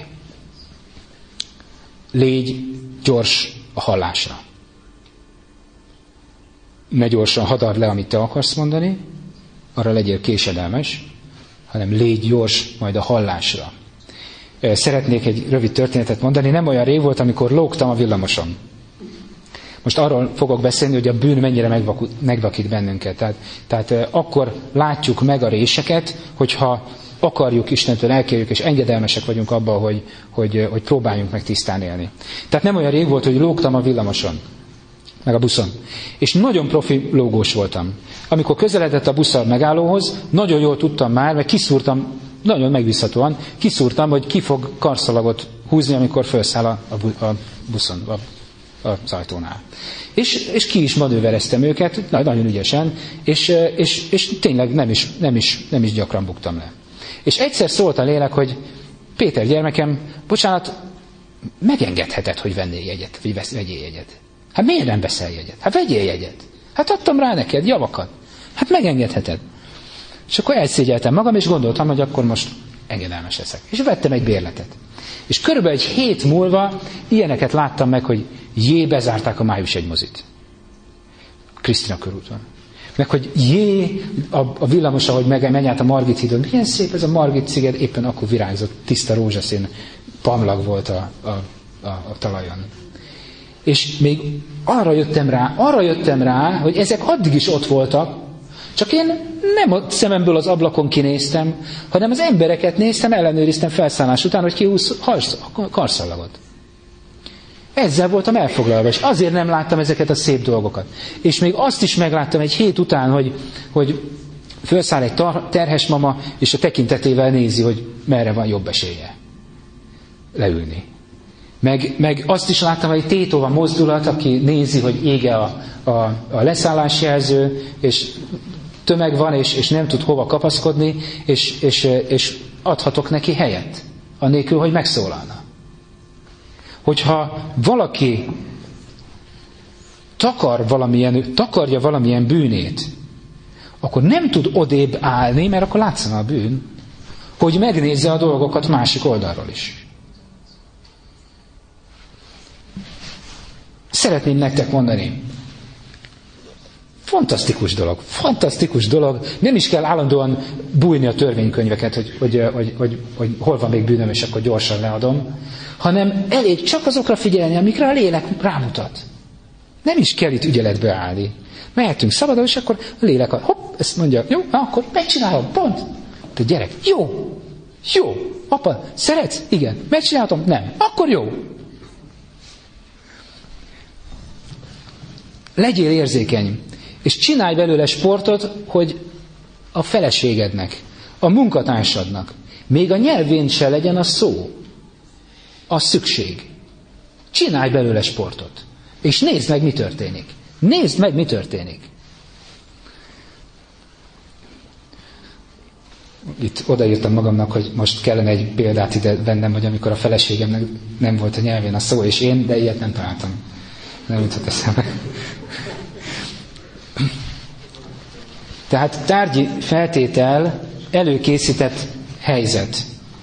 Légy gyors a hallásra. Ne gyorsan hadard le, amit te akarsz mondani, arra legyél késedelmes, hanem légy gyors majd a hallásra. Szeretnék egy rövid történetet mondani. Nem olyan rég volt, amikor lógtam a villamoson. Most arról fogok beszélni, hogy a bűn mennyire megvakít bennünket. Tehát, tehát akkor látjuk meg a réseket, hogyha akarjuk Istentől, elkérjük, és engedelmesek vagyunk abban, hogy, hogy, hogy próbáljunk meg tisztán élni. Tehát nem olyan rég volt, hogy lógtam a villamoson, meg a buszon. És nagyon profi lógós voltam. Amikor közeledett a busz a megállóhoz, nagyon jól tudtam már, meg kiszúrtam, nagyon megbízhatóan, kiszúrtam, hogy ki fog karszalagot húzni, amikor felszáll a, a, a buszon, a, az ajtónál. És, és ki is manővereztem őket, nagyon ügyesen, és, és, és tényleg nem is, nem, is, nem is gyakran buktam le. És egyszer szólt a lélek, hogy Péter gyermekem, bocsánat, megengedheted, hogy vennél jegyet, vagy vegyél jegyet. Hát miért nem veszel jegyet? Hát vegyél jegyet. Hát adtam rá neked javakat. Hát megengedheted. És akkor elszégyeltem magam, és gondoltam, hogy akkor most engedelmes leszek. És vettem egy bérletet. És körülbelül egy hét múlva ilyeneket láttam meg, hogy jé, bezárták a Május egy mozit. Krisztina körúton. Meg, hogy jé, a, a villamos, ahogy meg, menj át a Margit hídon. Milyen szép ez a Margit sziget, éppen akkor virágzott, tiszta rózsaszín pamlag volt a, a, a, a talajon. És még arra jöttem rá, arra jöttem rá, hogy ezek addig is ott voltak, csak én nem a szememből az ablakon kinéztem, hanem az embereket néztem, ellenőriztem felszállás után, hogy kihúz karszallagot. Ezzel voltam elfoglalva, és azért nem láttam ezeket a szép dolgokat. És még azt is megláttam egy hét után, hogy, hogy felszáll egy terhes mama, és a tekintetével nézi, hogy merre van jobb esélye leülni. Meg, meg azt is láttam, hogy egy tétova mozdulat, aki nézi, hogy ége a, a, a leszállásjelző, és tömeg van, és, és nem tud hova kapaszkodni, és, és, és adhatok neki helyet, anélkül, hogy megszólalna. Hogyha valaki takar valamilyen, takarja valamilyen bűnét, akkor nem tud odébb állni, mert akkor látszana a bűn, hogy megnézze a dolgokat másik oldalról is. Szeretném nektek mondani, fantasztikus dolog, fantasztikus dolog, nem is kell állandóan bújni a törvénykönyveket, hogy, hogy, hogy, hogy, hogy hol van még bűnöm, és akkor gyorsan leadom, hanem elég csak azokra figyelni, amikre a lélek rámutat. Nem is kell itt ügyeletbe állni. Mehetünk szabadon, és akkor a lélek, hopp, ezt mondja, jó, na, akkor megcsinálom, pont. Te gyerek, jó, jó, apa, szeretsz? Igen. Megcsinálhatom? Nem. Akkor jó. Legyél érzékeny, és csinálj belőle sportot, hogy a feleségednek, a munkatársadnak, még a nyelvén se legyen a szó, a szükség. Csinálj belőle sportot, és nézd meg, mi történik. Nézd meg, mi történik. Itt odaírtam magamnak, hogy most kellene egy példát ide vennem, hogy amikor a feleségemnek nem volt a nyelvén a szó, és én, de ilyet nem találtam. Nem jutott eszembe. Tehát tárgyi feltétel, előkészített helyzet.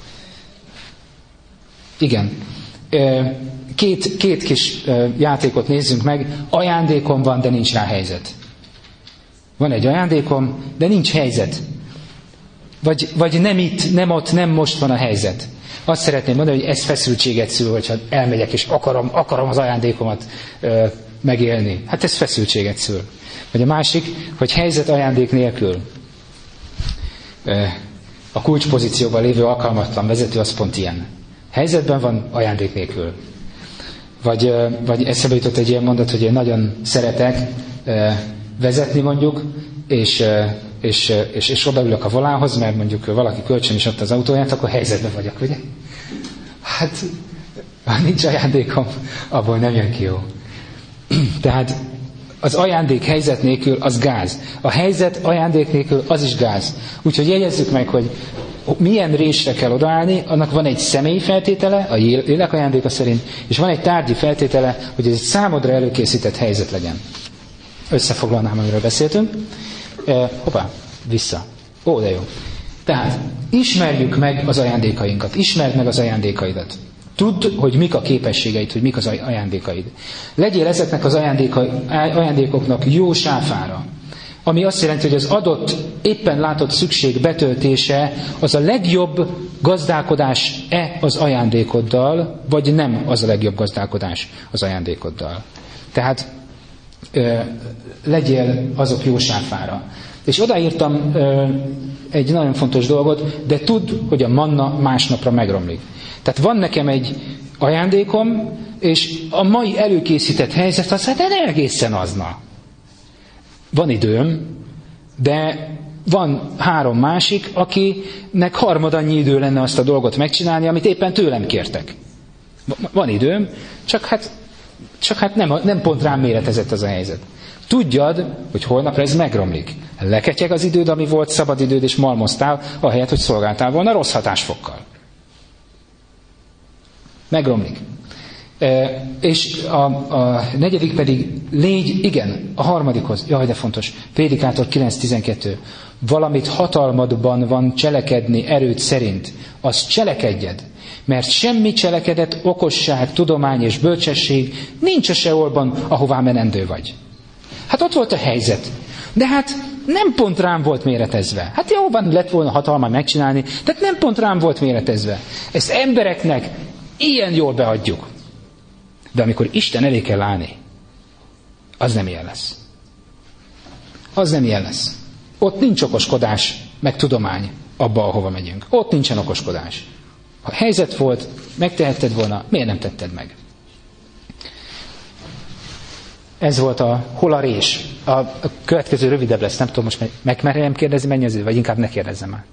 Igen. Két, két kis játékot nézzünk meg. Ajándékom van, de nincs rá helyzet. Van egy ajándékom, de nincs helyzet. Vagy, vagy nem itt, nem ott, nem most van a helyzet. Azt szeretném mondani, hogy ez feszültséget szül, hogyha elmegyek, és akarom, akarom az ajándékomat ö, megélni. Hát ez feszültséget szül. Vagy a másik, hogy helyzet ajándék nélkül. Ö, a kulcspozícióban lévő alkalmatlan vezető az pont ilyen. Helyzetben van, ajándék nélkül. Vagy, ö, vagy eszembe jutott egy ilyen mondat, hogy én nagyon szeretek ö, vezetni mondjuk, és... Ö, És, és, és odaülök a volánhoz, mert mondjuk valaki kölcsön is adta az autóját, akkor helyzetben vagyok, ugye? Hát, ha nincs ajándékom, abból nem jön ki jó. Tehát az ajándék helyzet nélkül az gáz. A helyzet ajándék nélkül az is gáz. Úgyhogy jegyezzük meg, hogy milyen résre kell odaállni, annak van egy személyi feltétele, a lélek ajándéka szerint, és van egy tárgyi feltétele, hogy ez egy számodra előkészített helyzet legyen. Összefoglalnám, amiről beszéltünk. Eh, hoppá, vissza. Ó, de jó. Tehát, ismerjük meg az ajándékainkat. Ismerd meg az ajándékaidat. Tudd, hogy mik a képességeid, hogy mik az ajándékaid. Legyél ezeknek az ajándéka, ajándékoknak jó sáfára. ami azt jelenti, hogy az adott, éppen látott szükség betöltése az a legjobb gazdálkodás-e az ajándékoddal, vagy nem az a legjobb gazdálkodás az ajándékoddal. Tehát ö, legyél azok jósáfára. És odaírtam ö, egy nagyon fontos dolgot, de tudd, hogy a manna másnapra megromlik. Tehát van nekem egy ajándékom, és a mai előkészített helyzet az, hát nem egészen azna. Van időm, de van három másik, akinek harmadannyi idő lenne azt a dolgot megcsinálni, amit éppen tőlem kértek. Van időm, csak hát, csak hát nem, nem pont rám méretezett az a helyzet. Tudjad, hogy holnapra ez megromlik. Leketyeg az időd, ami volt szabad időd, és malmoztál, ahelyett, hogy szolgáltál volna rossz hatásfokkal. Megromlik. E, és a, a negyedik pedig légy, igen, a harmadikhoz, jaj, de fontos, Prédikátor kilenc tizenkettő. Valamit hatalmadban van cselekedni erőd szerint, az cselekedjed, mert semmi cselekedet, okosság, tudomány és bölcsesség nincs a Seolban, ahová menendő vagy. Hát ott volt a helyzet, de hát nem pont rám volt méretezve. Hát jó, van, lett volna hatalma megcsinálni, tehát nem pont rám volt méretezve. Ezt embereknek ilyen jól beadjuk. De amikor Isten elé kell állni, az nem ilyen lesz. Az nem ilyen lesz. Ott nincs okoskodás, meg tudomány abba, ahova megyünk. Ott nincsen okoskodás. Ha helyzet volt, megtehetted volna, miért nem tetted meg? Ez volt a hol a rés. A, a következő rövidebb lesz, nem tudom, most meg, megmerjem kérdezni, mennyi az idő, vagy inkább ne kérdezzem már.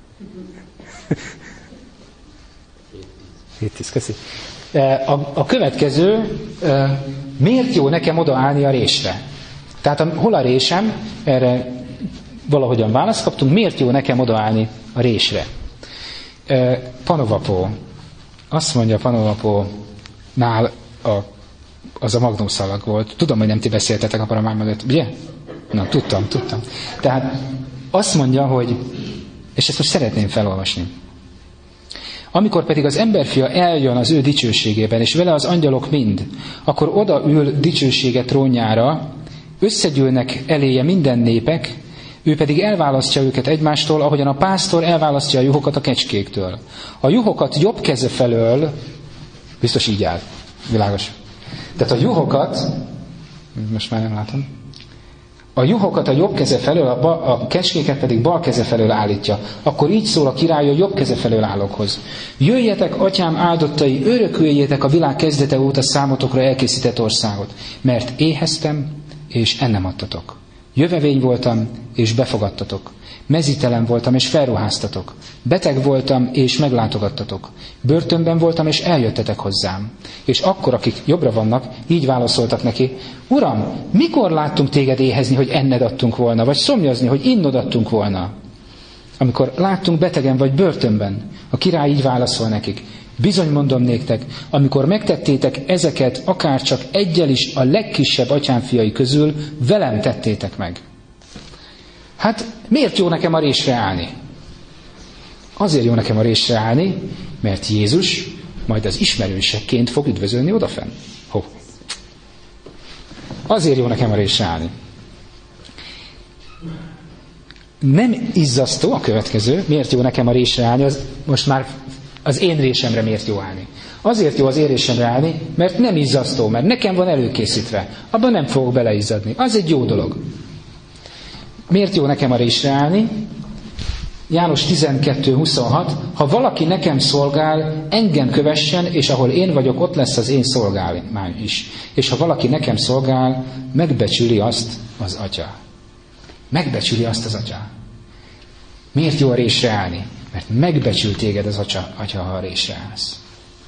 hét tíz, köszi. A, a következő, miért jó nekem odaállni a résre? Tehát a, hol a résem, erre valahogyan választ kaptunk, miért jó nekem odaállni a résre? Panovapó, azt mondja Panovapónál a, az a magnószalag volt. Tudom, hogy nem ti beszéltetek a paramány mögött, ugye? Na, tudtam, tudtam. Tehát azt mondja, hogy, és ezt most szeretném felolvasni. Amikor pedig az emberfia eljön az ő dicsőségében, és vele az angyalok mind, akkor odaül dicsősége trónjára, összegyűlnek eléje minden népek, ő pedig elválasztja őket egymástól, ahogyan a pásztor elválasztja a juhokat a kecskéktől. A juhokat jobb keze felől, biztos így áll, világos. Tehát a juhokat, most már nem látom, a juhokat a jobb keze felől, a, ba, a kecskéket pedig bal keze felől állítja. Akkor így szól a király a jobb keze felől állókhoz. Jöjjetek, atyám áldottai, örököljétek a világ kezdete óta számotokra elkészített országot, mert éheztem, és ennem adtatok. Jövevény voltam, és befogadtatok. Mezítelen voltam, és felruháztatok. Beteg voltam, és meglátogattatok. Börtönben voltam, és eljöttetek hozzám. És akkor, akik jobbra vannak, így válaszoltak neki: Uram, mikor láttunk téged éhezni, hogy enned adtunk volna, vagy szomjazni, hogy innod adtunk volna? Amikor láttunk betegen vagy börtönben, a király így válaszol nekik: Bizony mondom néktek, amikor megtettétek ezeket, akárcsak egyel is a legkisebb atyám fiai közül, velem tettétek meg. Hát miért jó nekem a résre állni? Azért jó nekem a résre állni, mert Jézus majd az ismerősekként fog üdvözölni odafenn. Ho. Azért jó nekem a résre állni. Nem izzasztó a következő, miért jó nekem a résre állni, az most már az én résemre miért jó állni. Azért jó az én résemre állni, mert nem izzasztó, mert nekem van előkészítve. Abban nem fogok beleizzadni. Az egy jó dolog. Miért jó nekem a résre állni? János tizenkettő huszonhat. Ha valaki nekem szolgál, engem kövessen, és ahol én vagyok, ott lesz az én szolgálány is. És ha valaki nekem szolgál, megbecsüli azt az Atya. Megbecsüli azt az Atya. Miért jó a résre állni? Mert megbecsül téged az Atya, atya ha a résre állsz.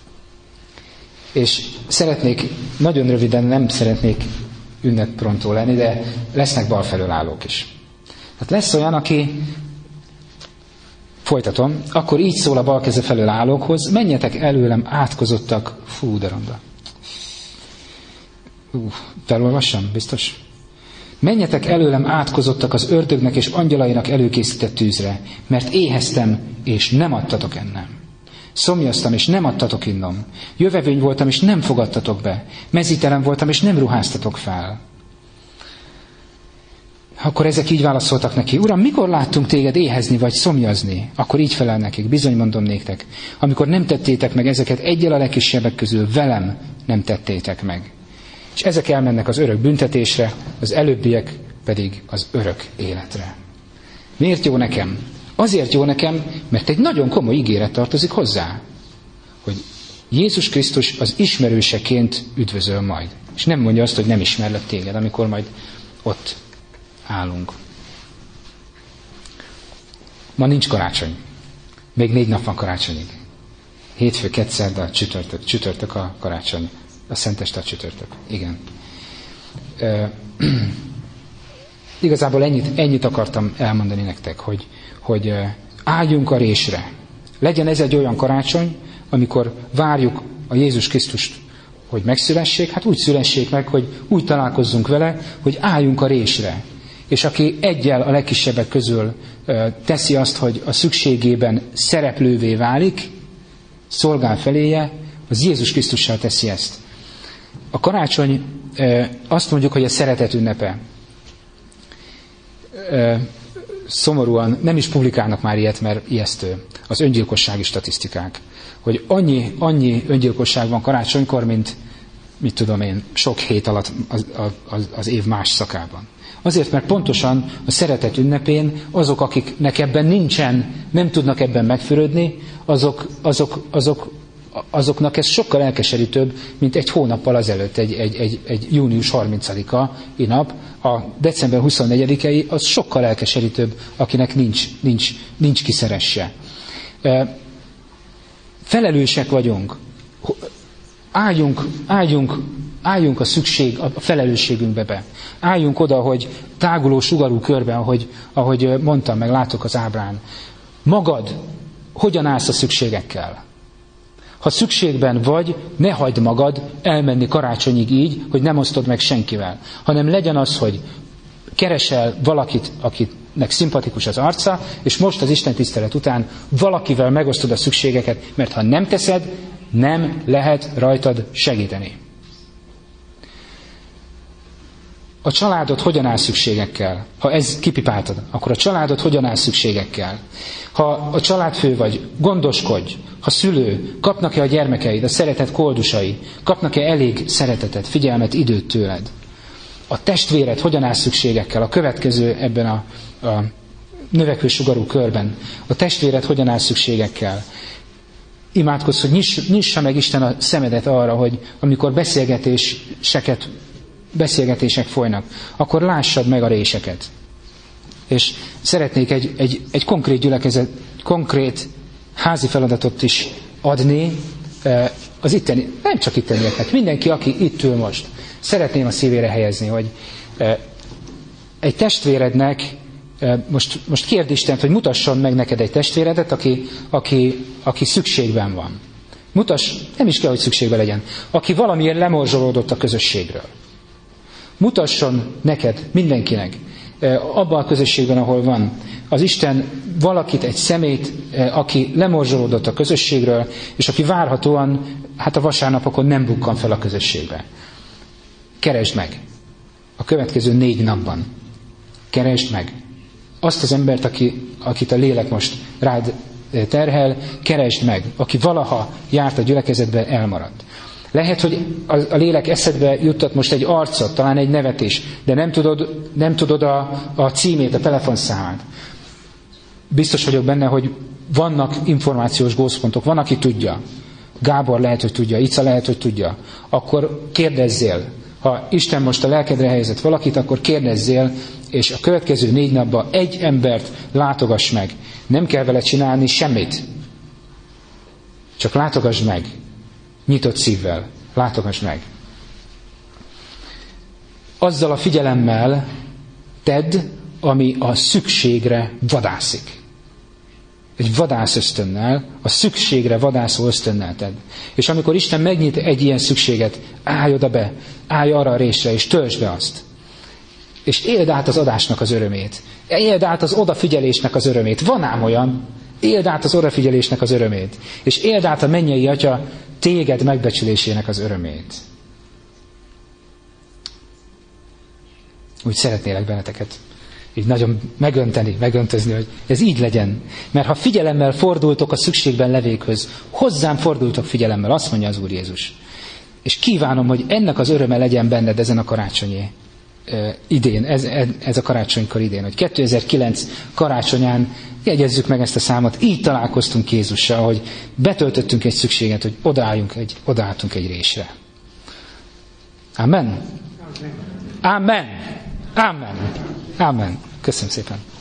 És szeretnék, nagyon röviden nem szeretnék ünnepprontó lenni, de lesznek bal felől állók is. Tehát lesz olyan, aki, folytatom, akkor így szól a bal keze felől állókhoz: menjetek előlem átkozottak, fú, de ronda. Uh, felolvassam, biztos? Menjetek előlem átkozottak az ördögnek és angyalainak előkészített tűzre, mert éheztem, és nem adtatok ennem. Szomjaztam, és nem adtatok innom. Jövevény voltam, és nem fogadtatok be. Mezítelen voltam, és nem ruháztatok fel. Akkor ezek így válaszoltak neki: Uram, mikor láttunk téged éhezni vagy szomjazni? Akkor így felel nekik: bizony mondom néktek, amikor nem tettétek meg ezeket egyel a legkisebbek közül, velem nem tettétek meg. És ezek elmennek az örök büntetésre, az előbbiek pedig az örök életre. Miért jó nekem? Azért jó nekem, mert egy nagyon komoly ígéret tartozik hozzá, hogy Jézus Krisztus az ismerőseként üdvözöl majd. És nem mondja azt, hogy nem ismerlek téged, amikor majd ott állunk. Ma nincs karácsony. Még négy nap van karácsonyig. Hétfő, kedszerda, csütörtök. Csütörtök a karácsony. A szenteste a csütörtök. Igen. E, igazából ennyit, ennyit akartam elmondani nektek, hogy, hogy álljunk a résre. Legyen ez egy olyan karácsony, amikor várjuk a Jézus Krisztust, hogy megszülessék, hát úgy szülessék meg, hogy úgy találkozzunk vele, hogy álljunk a résre. És aki egyel a legkisebbek közül teszi azt, hogy a szükségében szereplővé válik, szolgál feléje, az Jézus Krisztussal teszi ezt. A karácsony, azt mondjuk, hogy a szeretet ünnepe. Szomorúan nem is publikálnak már ilyet, mert ijesztő. Az öngyilkossági statisztikák. Hogy annyi, annyi öngyilkosság van karácsonykor, mint, mit tudom én, sok hét alatt az, az, az év más szakában. Azért, mert pontosan a szeretet ünnepén azok, akiknek ebben nincsen, nem tudnak ebben megfürödni, azok, azok, azok, azoknak ez sokkal elkeserítőbb, mint egy hónappal azelőtt, egy, egy, egy, egy június harmincadika nap, a december huszonnegyedikei, az sokkal elkeserítőbb, akinek nincs, nincs, nincs kiszeresse. Felelősek vagyunk. Álljunk, álljunk, álljunk a szükség, a felelősségünkbe be. Álljunk oda, hogy táguló, sugarú körben, ahogy, ahogy mondtam, meg látok az ábrán. Magad, hogyan állsz a szükségekkel? Ha szükségben vagy, ne hagyd magad elmenni karácsonyig így, hogy nem osztod meg senkivel, hanem legyen az, hogy keresel valakit, akinek szimpatikus az arca, és most az Isten tisztelet után valakivel megosztod a szükségeket, mert ha nem teszed, nem lehet rajtad segíteni. A családod hogyan áll szükségekkel? Ha ez kipipáltad, akkor a családod hogyan áll szükségekkel? Ha a családfő vagy, gondoskodj. Ha szülő, kapnak-e a gyermekeid, a szeretet koldusai? Kapnak-e elég szeretetet, figyelmet, időt tőled? A testvéred hogyan áll szükségekkel? A következő ebben a, a növekvő sugarú körben. A testvéred hogyan áll szükségekkel? Imádkozz, hogy nyiss, nyissa meg Isten a szemedet arra, hogy amikor beszélgetéseket, beszélgetések folynak, akkor lássad meg a réseket. És szeretnék egy, egy, egy konkrét gyülekezet, konkrét házi feladatot is adni az itteni, nem csak ittenieknek, mindenki, aki itt ül most. Szeretném a szívére helyezni, hogy egy testvérednek, most, most kérd Istent, hogy mutasson meg neked egy testvéredet, aki, aki, aki szükségben van. Mutass, nem is kell, hogy szükségben legyen. Aki valamiért lemorzsolódott a közösségről. Mutasson neked, mindenkinek, abban a közösségben, ahol van, az Isten valakit, egy szemét, aki lemorzsolódott a közösségről, és aki várhatóan, hát a vasárnapokon nem bukkan fel a közösségbe. Keresd meg. A következő négy napban. Keresd meg. Azt az embert, aki, akit a lélek most rád terhel, keresd meg. Aki valaha járt a gyülekezetbe, elmaradt. Lehet, hogy a, a lélek eszedbe juttat most egy arcot, talán egy nevet is, de nem tudod, nem tudod a, a címét, a telefonszámát. Biztos vagyok benne, hogy vannak információs gócpontok, van, aki tudja. Gábor lehet, hogy tudja, Ica lehet, hogy tudja. Akkor kérdezzél. Ha Isten most a lelkedre helyezett valakit, akkor kérdezzél, és a következő négy napban egy embert látogass meg. Nem kell vele csinálni semmit. Csak látogass meg. Nyitott szívvel. Látogass meg. Azzal a figyelemmel tedd, ami a szükségre vadászik. Egy vadász ösztönnel, a szükségre vadászó ösztönnel tedd. És amikor Isten megnyit egy ilyen szükséget, állj oda be, állj arra a résre, és töltsd be azt. És éld át az adásnak az örömét. Éld át az odafigyelésnek az örömét. Van ám olyan, éld át az odafigyelésnek az örömét. És éld át a mennyei Atya téged megbecsülésének az örömét. Úgy szeretnélek benneteket így nagyon megönteni, megöntözni, hogy ez így legyen. Mert ha figyelemmel fordultok a szükségben levékhöz, hozzám fordultok figyelemmel, azt mondja az Úr Jézus. És kívánom, hogy ennek az öröme legyen benned ezen a karácsonyi uh, idén, ez, ez a karácsonykor idén, hogy kétezer-kilenc karácsonyán jegyezzük meg ezt a számot, így találkoztunk Jézussal, hogy betöltöttünk egy szükséget, hogy odaálljunk egy, odaálltunk egy résre. Amen. Amen. Amen. Amen. Köszönöm szépen.